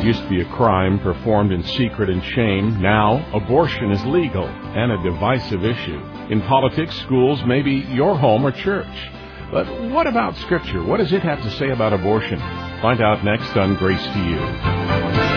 used to be a crime performed in secret and shame. Now, abortion is legal and a divisive issue. In politics, schools, maybe your home or church. But what about Scripture? What does it have to say about abortion? Find out next on Grace to You.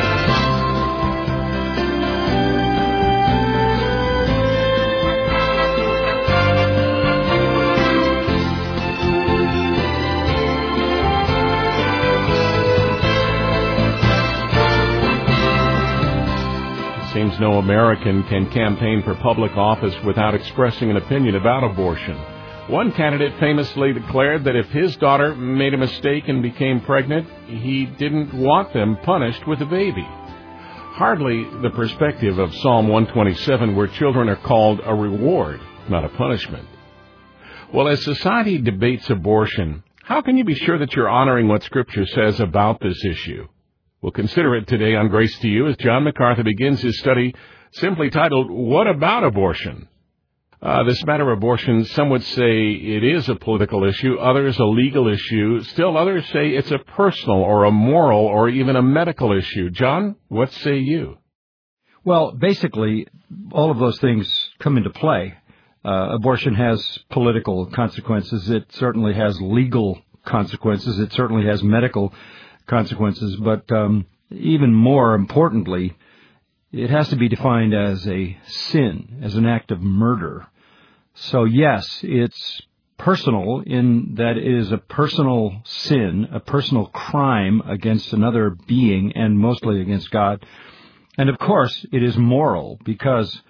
Seems no American can campaign for public office without expressing an opinion about abortion. One candidate famously declared that if his daughter made a mistake and became pregnant, he didn't want them punished with a baby. Hardly the perspective of Psalm 127, where children are called a reward, not a punishment. Well, as society debates abortion, how can you be sure that you're honoring what Scripture says about this issue? We'll consider it today on Grace to You as John MacArthur begins his study simply titled, What About Abortion? This matter of abortion, some would say it is a political issue, others a legal issue, still others say it's a personal or a moral or even a medical issue. John, what say you? Well, basically, all of those things come into play. Abortion has political consequences. It certainly has legal consequences. It certainly has medical consequences, but even more importantly, it has to be defined as a sin, as an act of murder. So yes, it's personal in that it is a personal sin, a personal crime against another being, and mostly against God. And of course, it is moral, because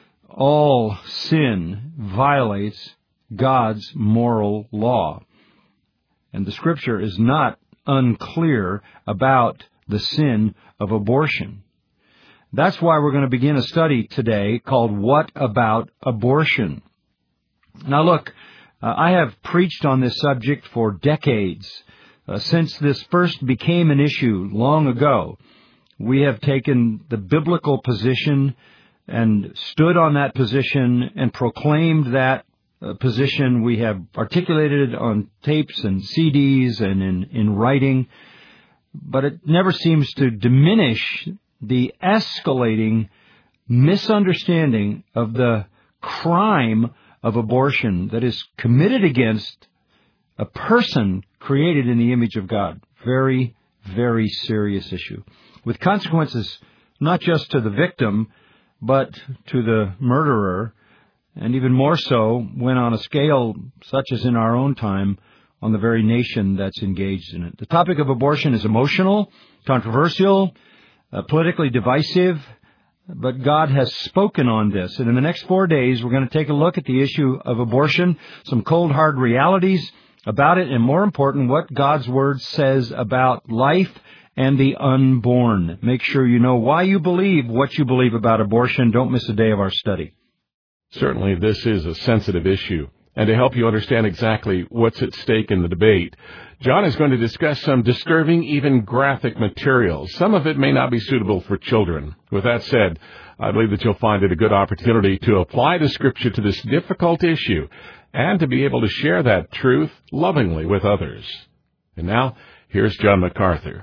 all sin violates God's moral law. And the Scripture is not unclear about the sin of abortion. That's why we're going to begin a study today called What About Abortion? Now look, I have preached on this subject for decades. Since this first became an issue long ago, we have taken the biblical position and stood on that position and proclaimed that position. We have articulated it on tapes and CDs and in writing, but it never seems to diminish the escalating misunderstanding of the crime of abortion that is committed against a person created in the image of God. Very, very serious issue, with consequences not just to the victim, but to the murderer, and even more so when on a scale such as in our own time, on the very nation that's engaged in it. The topic of abortion is emotional, controversial, politically divisive, but God has spoken on this. And in the next 4 days, we're going to take a look at the issue of abortion, some cold, hard realities about it, and more important, what God's Word says about life and the unborn. Make sure you know why you believe what you believe about abortion. Don't miss a day of our study. Certainly, this is a sensitive issue. And to help you understand exactly what's at stake in the debate, John is going to discuss some disturbing, even graphic materials. Some of it may not be suitable for children. With that said, I believe that you'll find it a good opportunity to apply the Scripture to this difficult issue and to be able to share that truth lovingly with others. And now, here's John MacArthur.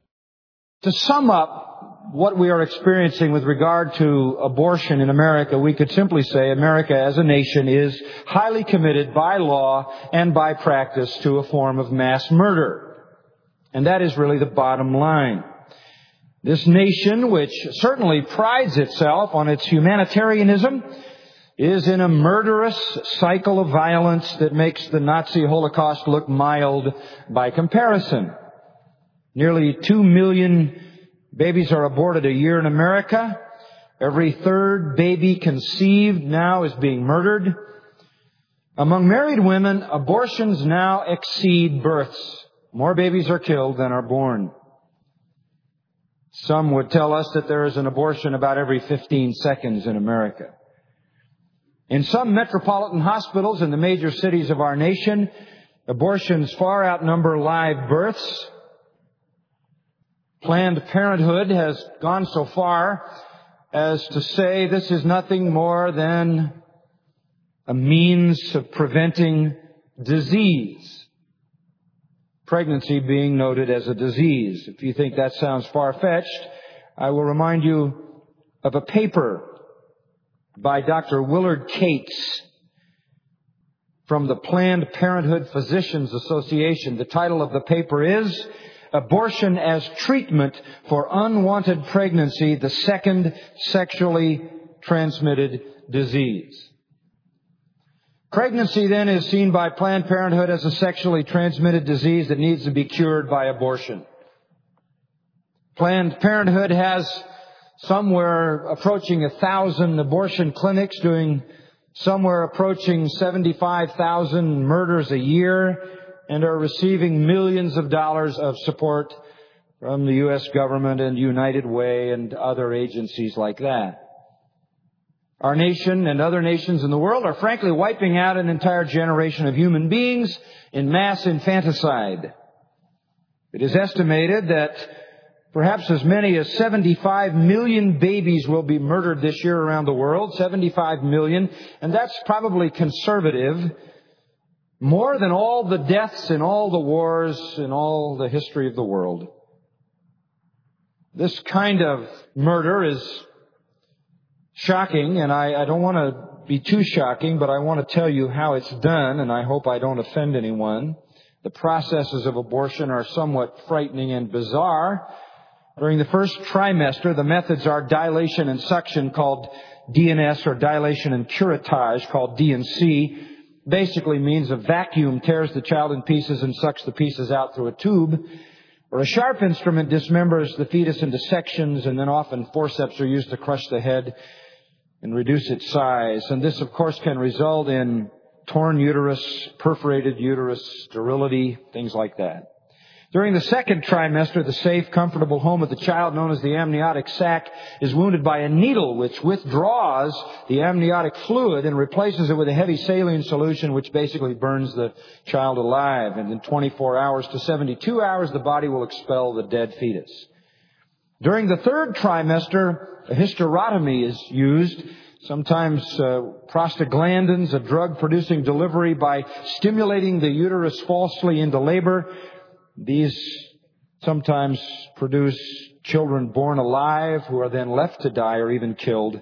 To sum up what we are experiencing with regard to abortion in America, we could simply say America as a nation is highly committed by law and by practice to a form of mass murder. And that is really the bottom line. This nation, which certainly prides itself on its humanitarianism, is in a murderous cycle of violence that makes the Nazi Holocaust look mild by comparison. Nearly 2 million babies are aborted a year in America. Every third baby conceived now is being murdered. Among married women, abortions now exceed births. More babies are killed than are born. Some would tell us that there is an abortion about every 15 seconds in America. In some metropolitan hospitals in the major cities of our nation, abortions far outnumber live births. Planned Parenthood has gone so far as to say this is nothing more than a means of preventing disease. pregnancy being noted as a disease. If you think that sounds far-fetched, I will remind you of a paper by Dr. Willard Cates from the Planned Parenthood Physicians Association. The title of the paper is Abortion as Treatment for Unwanted Pregnancy, the Second Sexually Transmitted Disease. Pregnancy, then, is seen by Planned Parenthood as a sexually transmitted disease that needs to be cured by abortion. Planned Parenthood has somewhere approaching 1,000 abortion clinics, doing somewhere approaching 75,000 murders a year, and are receiving millions of dollars of support from the U.S. government and United Way and other agencies like that. Our nation and other nations in the world are frankly wiping out an entire generation of human beings in mass infanticide. It is estimated that perhaps as many as 75 million babies will be murdered this year around the world. 75 million. And that's probably conservative. More than all the deaths in all the wars in all the history of the world. This kind of murder is shocking, and I don't want to be too shocking, but I want to tell you how it's done, and I hope I don't offend anyone. The processes of abortion are somewhat frightening and bizarre. During the first trimester, the methods are dilation and suction, called DNS, or dilation and curettage, called DNC. Basically means a vacuum tears the child in pieces and sucks the pieces out through a tube. Or a sharp instrument dismembers the fetus into sections, and then often forceps are used to crush the head and reduce its size. And this, of course, can result in torn uterus, perforated uterus, sterility, things like that. During the second trimester, the safe, comfortable home of the child, known as the amniotic sac, is wounded by a needle which withdraws the amniotic fluid and replaces it with a heavy saline solution which basically burns the child alive. And in 24 hours to 72 hours, the body will expel the dead fetus. During the third trimester, a hysterotomy is used, sometimes prostaglandins, a drug producing delivery by stimulating the uterus falsely into labor. These sometimes produce children born alive who are then left to die or even killed.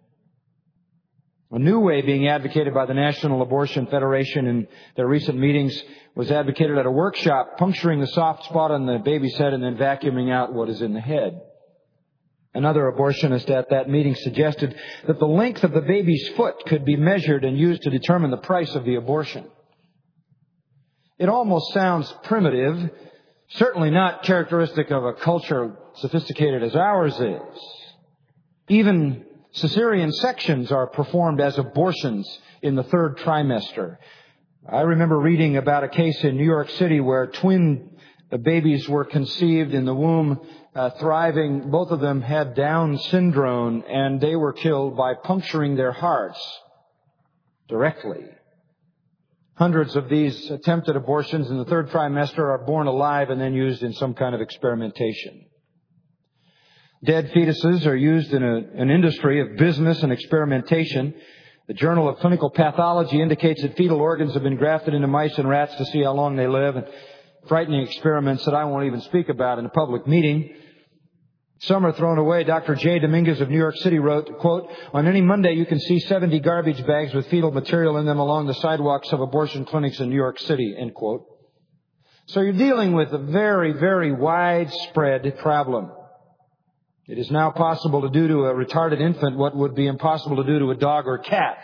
A new way being advocated by the National Abortion Federation in their recent meetings was advocated at a workshop, puncturing the soft spot on the baby's head and then vacuuming out what is in the head. Another abortionist at that meeting suggested that the length of the baby's foot could be measured and used to determine the price of the abortion. It almost sounds primitive, certainly not characteristic of a culture sophisticated as ours is. Even cesarean sections are performed as abortions in the third trimester. I remember reading about a case in New York City where twin babies were conceived in the womb, thriving. Both of them had Down syndrome, and they were killed by puncturing their hearts directly. Hundreds of these attempted abortions in the third trimester are born alive and then used in some kind of experimentation. Dead fetuses are used in an industry of business and experimentation. The Journal of Clinical Pathology indicates that fetal organs have been grafted into mice and rats to see how long they live. And frightening experiments that I won't even speak about in a public meeting. Some are thrown away. Dr. J. Dominguez of New York City wrote, quote, "On any Monday you can see 70 garbage bags with fetal material in them along the sidewalks of abortion clinics in New York City," end quote. So you're dealing with a very, very widespread problem. It is now possible to do to a retarded infant what would be impossible to do to a dog or cat.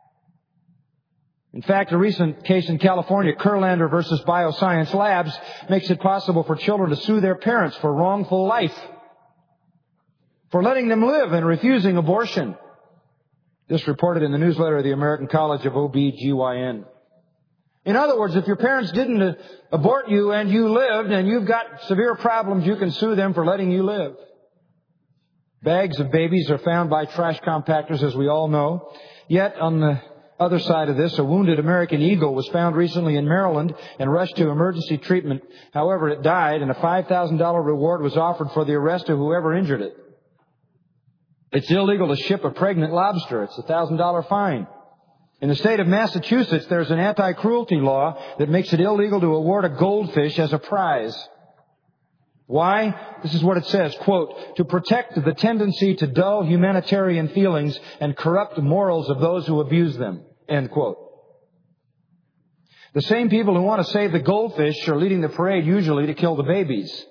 In fact, a recent case in California, Kurlander versus Bioscience Labs, makes it possible for children to sue their parents for wrongful life, for letting them live and refusing abortion. This reported in the newsletter of the American College of OB-GYN. In other words, if your parents didn't abort you and you lived and you've got severe problems, you can sue them for letting you live. Bags of babies are found by trash compactors, as we all know. Yet, on the other side of this, a wounded American eagle was found recently in Maryland and rushed to emergency treatment. However, it died, and a $5,000 reward was offered for the arrest of whoever injured it. It's illegal to ship a pregnant lobster. It's a $1,000 fine. In the state of Massachusetts, there's an anti-cruelty law that makes it illegal to award a goldfish as a prize. Why? This is what it says, quote, to protect the tendency to dull humanitarian feelings and corrupt morals of those who abuse them, end quote. The same people who want to save the goldfish are leading the parade usually to kill the babies.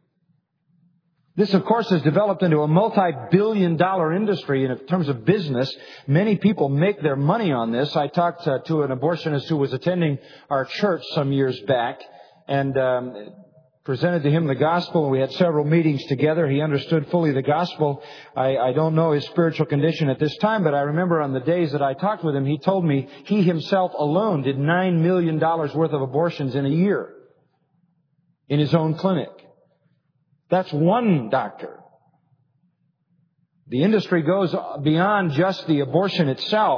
This, of course, has developed into a multi-billion-dollar industry in terms of business. Many people make their money on this. I talked to an abortionist who was attending our church some years back and presented to him the gospel, and we had several meetings together. He understood fully the gospel. I don't know his spiritual condition at this time, but I remember on the days that I talked with him, he told me he himself alone did $9 million worth of abortions in a year in his own clinic. That's one doctor. The industry goes beyond just the abortion itself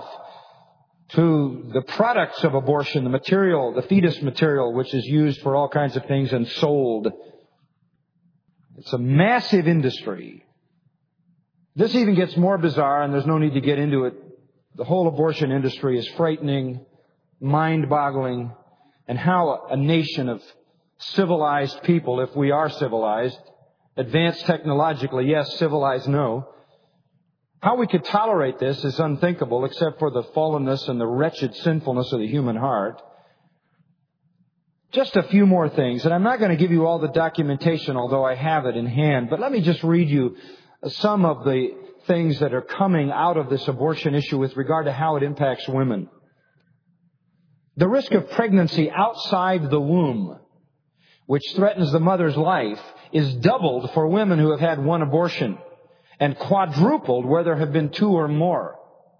to the products of abortion, the material, the fetus material, which is used for all kinds of things and sold. It's a massive industry. This even gets more bizarre, and there's no need to get into it. The whole abortion industry is frightening, mind-boggling, and how a nation of civilized people, if we are civilized, advanced technologically, yes, civilized, no. How we could tolerate this is unthinkable, except for the fallenness and the wretched sinfulness of the human heart. Just a few more things, and I'm not going to give you all the documentation, although I have it in hand, but let me just read you some of the things that are coming out of this abortion issue with regard to how it impacts women. The risk of pregnancy outside the womb, which threatens the mother's life, is doubled for women who have had one abortion and quadrupled where there have been two or more.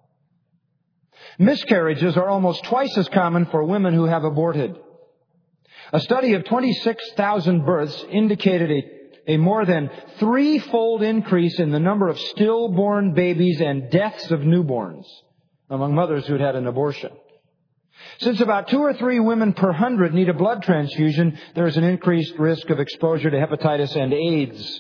Miscarriages are almost twice as common for women who have aborted. A study of 26,000 births indicated a more than threefold increase in the number of stillborn babies and deaths of newborns among mothers who had had an abortion. Since about 2 or 3 women per 100 need a blood transfusion, there is an increased risk of exposure to hepatitis and AIDS.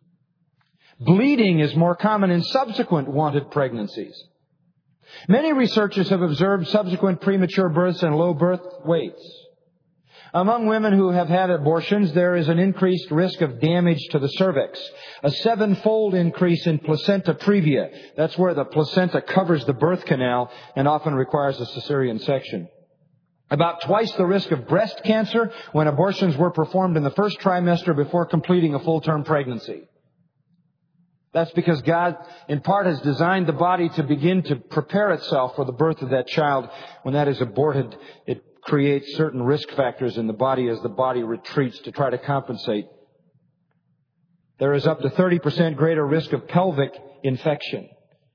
Bleeding is more common in subsequent wanted pregnancies. Many researchers have observed subsequent premature births and low birth weights. Among women who have had abortions, there is an increased risk of damage to the cervix. A 7-fold increase in placenta previa. That's where the placenta covers the birth canal and often requires a cesarean section. About twice the risk of breast cancer when abortions were performed in the first trimester before completing a full-term pregnancy. That's because God, in part, has designed the body to begin to prepare itself for the birth of that child. When that is aborted, it creates certain risk factors in the body as the body retreats to try to compensate. There is up to 30% greater risk of pelvic infection.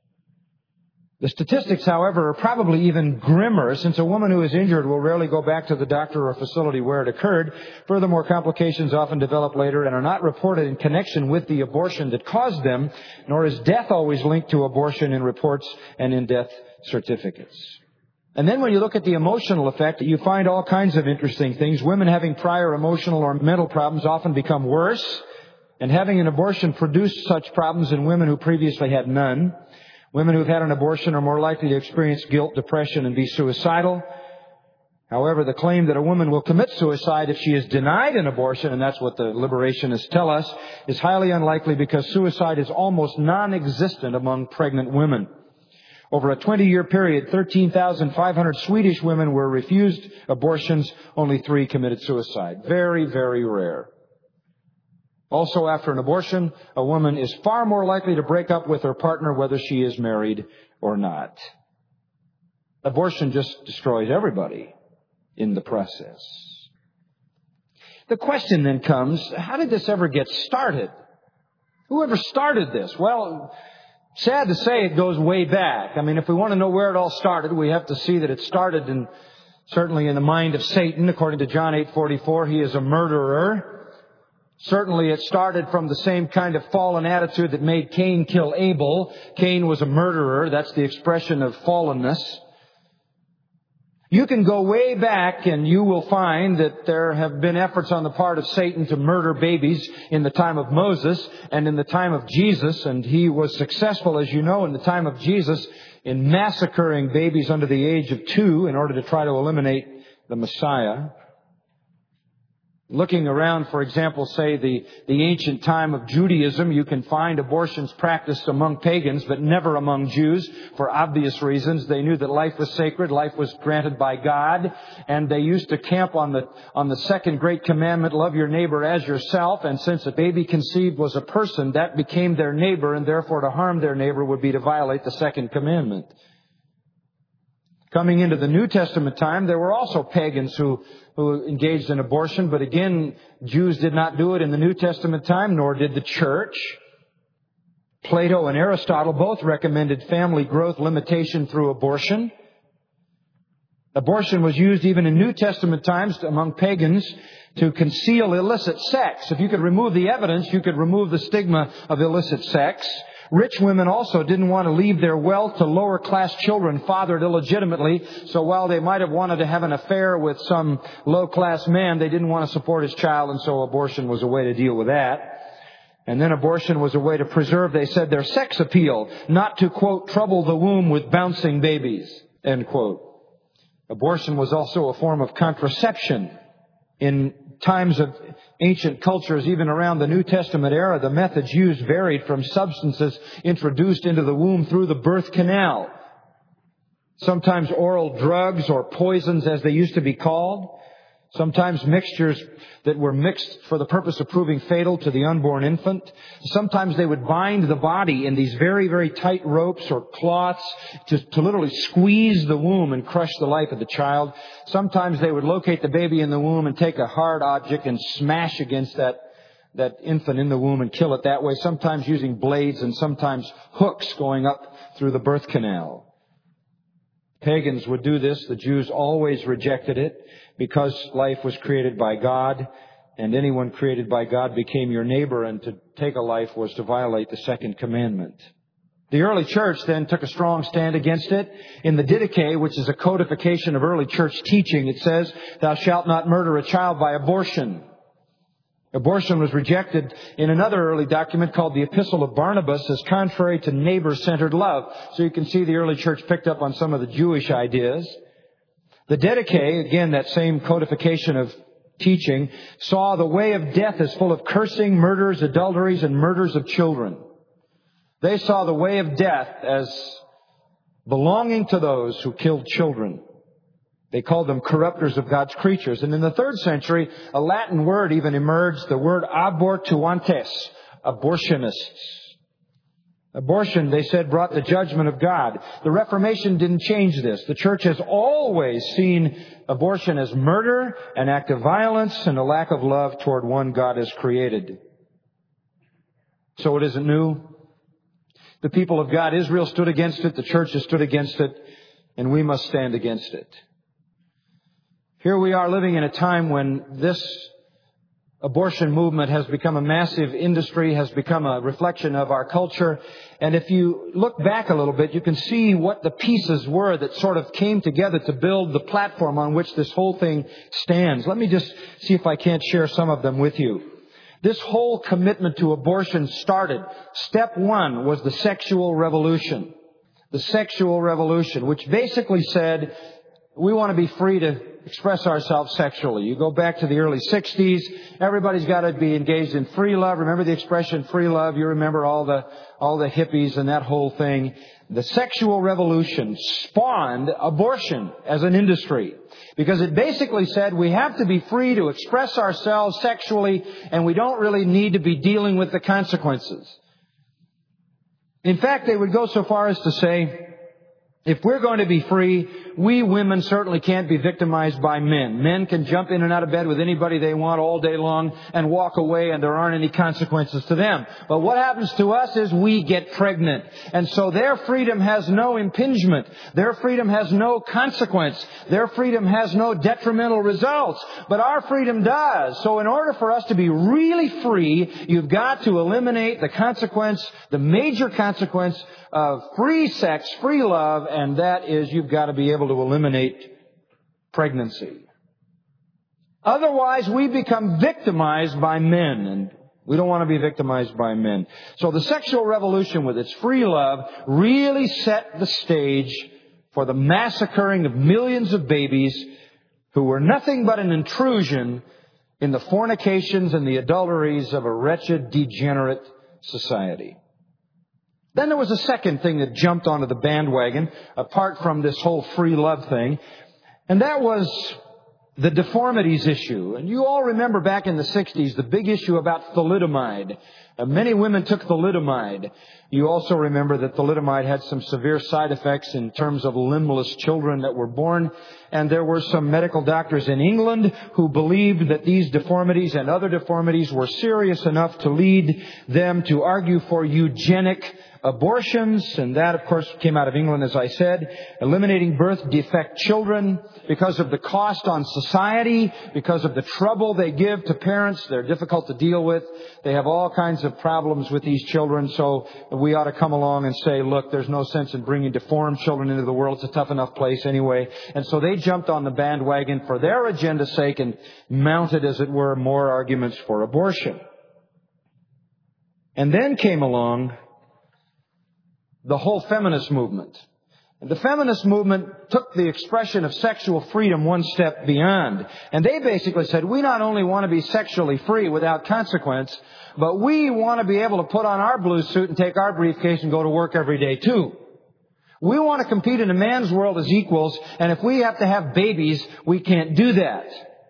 The statistics, however, are probably even grimmer, since a woman who is injured will rarely go back to the doctor or facility where it occurred. Furthermore, complications often develop later and are not reported in connection with the abortion that caused them, nor is death always linked to abortion in reports and in death certificates. And then when you look at the emotional effect, you find all kinds of interesting things. Women having prior emotional or mental problems often become worse, and having an abortion produced such problems in women who previously had none. Women who have had an abortion are more likely to experience guilt, depression, and be suicidal. However, the claim that a woman will commit suicide if she is denied an abortion, and that's what the liberationists tell us, is highly unlikely because suicide is almost non-existent among pregnant women. Over a 20-year period, 13,500 Swedish women were refused abortions. Only 3 committed suicide. Very, very rare. Also, after an abortion, a woman is far more likely to break up with her partner whether she is married or not. Abortion just destroys everybody in the process. The question then comes, how did this ever get started? Who ever started this? Well, sad to say, it goes way back. I mean, if we want to know where it all started, we have to see that it started certainly in the mind of Satan. According to John 8:44, he is a murderer. Certainly it started from the same kind of fallen attitude that made Cain kill Abel. Cain was a murderer. That's the expression of fallenness. You can go way back and you will find that there have been efforts on the part of Satan to murder babies in the time of Moses and in the time of Jesus. And he was successful, as you know, in the time of Jesus in massacring babies under the age of 2 in order to try to eliminate the Messiah. Looking around, for example, say the ancient time of Judaism, you can find abortions practiced among pagans, but never among Jews, for obvious reasons. They knew that life was sacred, life was granted by God, and they used to camp on the second great commandment, love your neighbor as yourself. And since a baby conceived was a person, that became their neighbor, and therefore to harm their neighbor would be to violate the second commandment. Coming into the New Testament time, there were also pagans who engaged in abortion, but again, Jews did not do it in the New Testament time, nor did the church. Plato and Aristotle both recommended family growth limitation through abortion. Abortion was used even in New Testament times among pagans to conceal illicit sex. If you could remove the evidence, you could remove the stigma of illicit sex. Rich women also didn't want to leave their wealth to lower class children fathered illegitimately. So while they might have wanted to have an affair with some low class man, they didn't want to support his child, and so abortion was a way to deal with that. And then abortion was a way to preserve, they said, their sex appeal, not to, quote, trouble the womb with bouncing babies, end quote. Abortion was also a form of contraception. In times of ancient cultures, even around the New Testament era, the methods used varied from substances introduced into the womb through the birth canal. Sometimes oral drugs or poisons, as they used to be called. Sometimes mixtures that were mixed for the purpose of proving fatal to the unborn infant. Sometimes they would bind the body in these very, very tight ropes or cloths to literally squeeze the womb and crush the life of the child. Sometimes they would locate the baby in the womb and take a hard object and smash against that infant in the womb and kill it that way. Sometimes using blades and sometimes hooks going up through the birth canal. Pagans would do this. The Jews always rejected it because life was created by God, and anyone created by God became your neighbor, and to take a life was to violate the second commandment. The early church then took a strong stand against it. In the Didache, which is a codification of early church teaching, it says, "Thou shalt not murder a child by abortion." Abortion was rejected in another early document called the Epistle of Barnabas as contrary to neighbor-centered love. So you can see the early church picked up on some of the Jewish ideas. The Didache, again, that same codification of teaching, saw the way of death as full of cursing, murders, adulteries, and murders of children. They saw the way of death as belonging to those who killed children. They called them corrupters of God's creatures. And in the 3rd century, a Latin word even emerged, the word abortuantes, abortionists. Abortion, they said, brought the judgment of God. The Reformation didn't change this. The church has always seen abortion as murder, an act of violence, and a lack of love toward one God has created. So it isn't new. The people of God, Israel, stood against it. The church has stood against it. And we must stand against it. Here we are living in a time when this abortion movement has become a massive industry, has become a reflection of our culture. And if you look back a little bit, you can see what the pieces were that sort of came together to build the platform on which this whole thing stands. Let me just see if I can't share some of them with you. This whole commitment to abortion started. Step 1 was the sexual revolution. The sexual revolution, which basically said, we want to be free to express ourselves sexually. You go back to the early 60s, everybody's got to be engaged in free love. Remember the expression free love? You remember all the hippies and that whole thing. The sexual revolution spawned abortion as an industry because it basically said we have to be free to express ourselves sexually and we don't really need to be dealing with the consequences. In fact, they would go so far as to say, if we're going to be free, we women certainly can't be victimized by men. Men can jump in and out of bed with anybody they want all day long and walk away and there aren't any consequences to them. But what happens to us is we get pregnant. And so their freedom has no impingement. Their freedom has no consequence. Their freedom has no detrimental results. But our freedom does. So in order for us to be really free, you've got to eliminate the consequence, the major consequence of free sex, free love, and that is you've got to be able to eliminate pregnancy. Otherwise, we become victimized by men, and we don't want to be victimized by men. So the sexual revolution with its free love really set the stage for the massacring of millions of babies who were nothing but an intrusion in the fornications and the adulteries of a wretched, degenerate society. Then there was a second thing that jumped onto the bandwagon, apart from this whole free love thing, and that was the deformities issue. And you all remember back in the 60s, the big issue about thalidomide. Many women took thalidomide. You also remember that thalidomide had some severe side effects in terms of limbless children that were born. And there were some medical doctors in England who believed that these deformities and other deformities were serious enough to lead them to argue for eugenic abortions. And that, of course, came out of England, as I said. Eliminating birth defect children because of the cost on society, because of the trouble they give to parents. They're difficult to deal with. They have all kinds of problems with these children. So we ought to come along and say, look, there's no sense in bringing deformed children into the world. It's a tough enough place anyway. And so they jumped on the bandwagon for their agenda's sake and mounted, as it were, more arguments for abortion. And then came along the whole feminist movement. And the feminist movement took the expression of sexual freedom one step beyond. And they basically said, we not only want to be sexually free without consequence, but we want to be able to put on our blue suit and take our briefcase and go to work every day too. We want to compete in a man's world as equals, and if we have to have babies, we can't do that.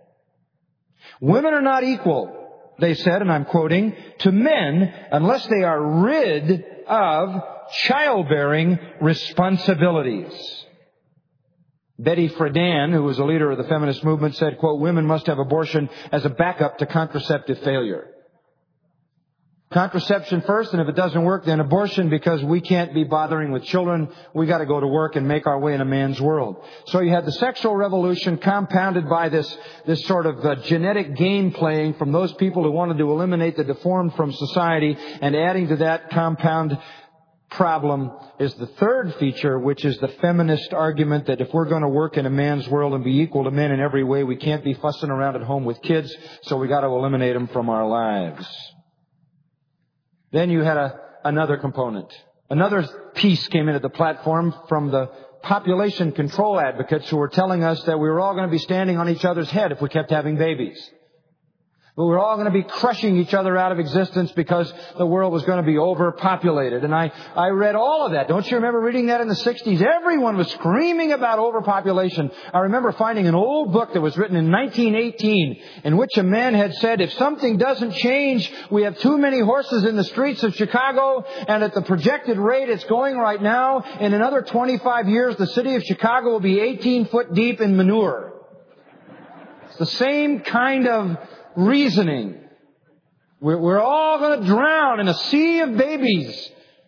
Women are not equal, they said, and I'm quoting, to men unless they are rid of childbearing responsibilities. Betty Friedan, who was a leader of the feminist movement, said, quote, women must have abortion as a backup to contraceptive failure. Contraception first, and if it doesn't work, then abortion, because we can't be bothering with children. We got to go to work and make our way in a man's world. So you had the sexual revolution compounded by this sort of genetic game playing from those people who wanted to eliminate the deformed from society, and adding to that compound problem is the third feature, which is the feminist argument that if we're going to work in a man's world and be equal to men in every way, we can't be fussing around at home with kids, so we got to eliminate them from our lives. Then you had another component. Another piece came into the platform from the population control advocates who were telling us that we were all going to be standing on each other's head if we kept having babies. But we're all going to be crushing each other out of existence because the world was going to be overpopulated. And I read all of that. Don't you remember reading that in the 60s? Everyone was screaming about overpopulation. I remember finding an old book that was written in 1918 in which a man had said, if something doesn't change, we have too many horses in the streets of Chicago, and at the projected rate it's going right now, in another 25 years, the city of Chicago will be 18 foot deep in manure. It's the same kind of reasoning. We're all going to drown in a sea of babies.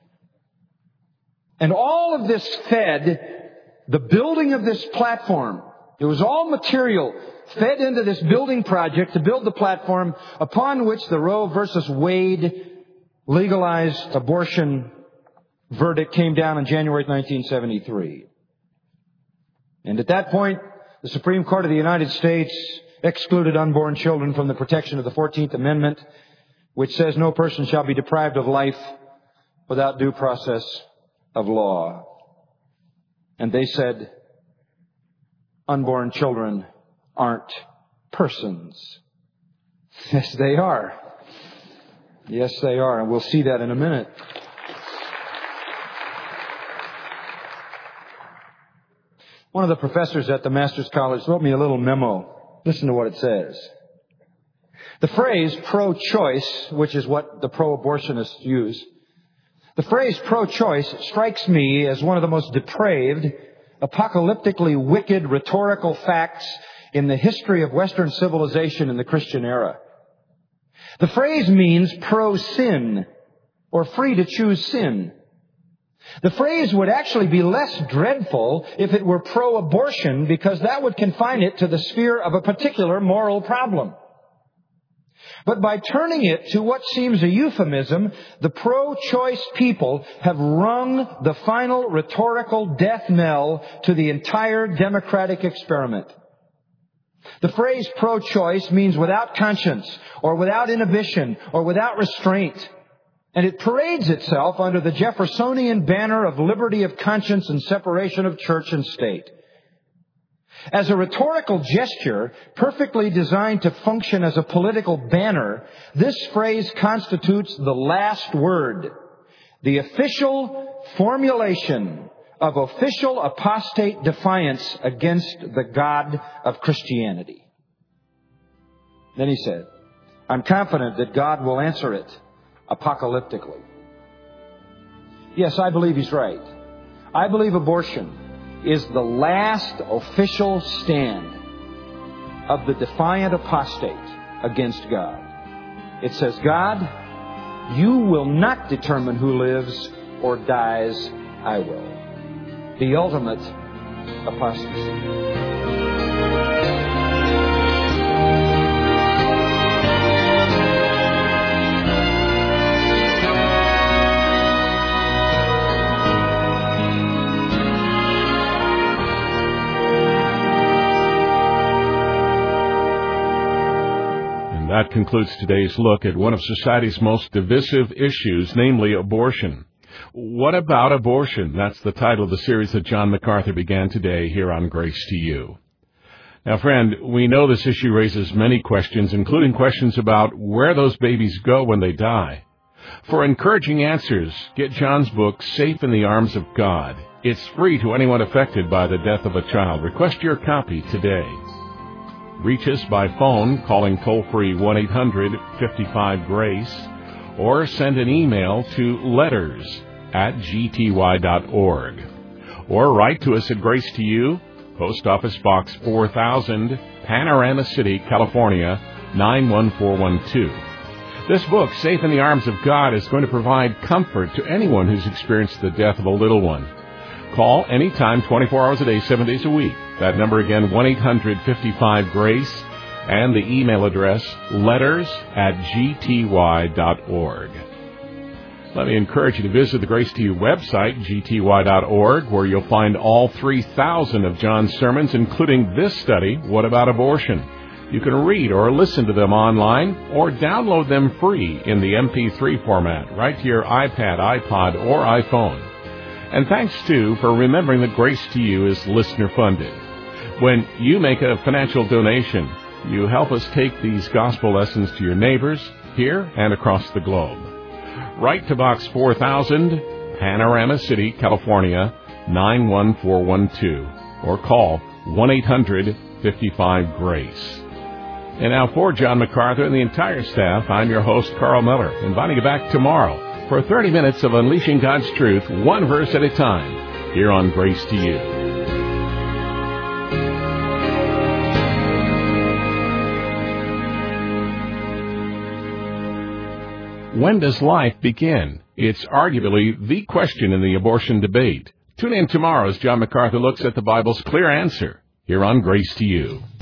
And all of this fed the building of this platform. It was all material fed into this building project to build the platform upon which the Roe versus Wade legalized abortion verdict came down in January 1973. And at that point, the Supreme Court of the United States excluded unborn children from the protection of the 14th Amendment, which says no person shall be deprived of life without due process of law. And they said unborn children aren't persons. Yes, they are. Yes, they are. And we'll see that in a minute. One of the professors at the Master's College wrote me a little memo. Listen to what it says. The phrase pro-choice, which is what the pro-abortionists use, the phrase pro-choice strikes me as one of the most depraved, apocalyptically wicked rhetorical facts in the history of Western civilization in the Christian era. The phrase means pro-sin, or free to choose sin. The phrase would actually be less dreadful if it were pro-abortion, because that would confine it to the sphere of a particular moral problem. But by turning it to what seems a euphemism, the pro-choice people have rung the final rhetorical death knell to the entire democratic experiment. The phrase pro-choice means without conscience, or without inhibition, or without restraint. And it parades itself under the Jeffersonian banner of liberty of conscience and separation of church and state. As a rhetorical gesture, perfectly designed to function as a political banner, this phrase constitutes the last word, the official formulation of official apostate defiance against the God of Christianity. Then he said, I'm confident that God will answer it apocalyptically. Yes, I believe he's right. I believe abortion is the last official stand of the defiant apostate against God. It says, God, you will not determine who lives or dies, I will. The ultimate apostasy. That concludes today's look at one of society's most divisive issues, namely abortion. What about abortion? That's the title of the series that John MacArthur began today here on Grace to You. Now, friend, we know this issue raises many questions, including questions about where those babies go when they die. For encouraging answers, get John's book, Safe in the Arms of God. It's free to anyone affected by the death of a child. Request your copy today. Reach us by phone, calling toll-free 1-800-55-GRACE, or send an email to letters@gty.org. Or write to us at Grace to You, Post Office Box 4000, Panorama City, California, 91412. This book, Safe in the Arms of God, is going to provide comfort to anyone who's experienced the death of a little one. Call anytime, 24 hours a day, 7 days a week. That number again, 1-800-55-GRACE, and the email address, letters@gty.org. Let me encourage you to visit the Grace to You website, gty.org, where you'll find all 3,000 of John's sermons, including this study, What About Abortion? You can read or listen to them online or download them free in the MP3 format right to your iPad, iPod, or iPhone. And thanks, too, for remembering that Grace to You is listener-funded. When you make a financial donation, you help us take these gospel lessons to your neighbors here and across the globe. Write to Box 4000, Panorama City, California, 91412, or call 1-800-55-GRACE. And now for John MacArthur and the entire staff, I'm your host, Carl Miller, inviting you back tomorrow for 30 minutes of unleashing God's truth, one verse at a time, here on Grace to You. When does life begin? It's arguably the question in the abortion debate. Tune in tomorrow as John MacArthur looks at the Bible's clear answer, here on Grace to You.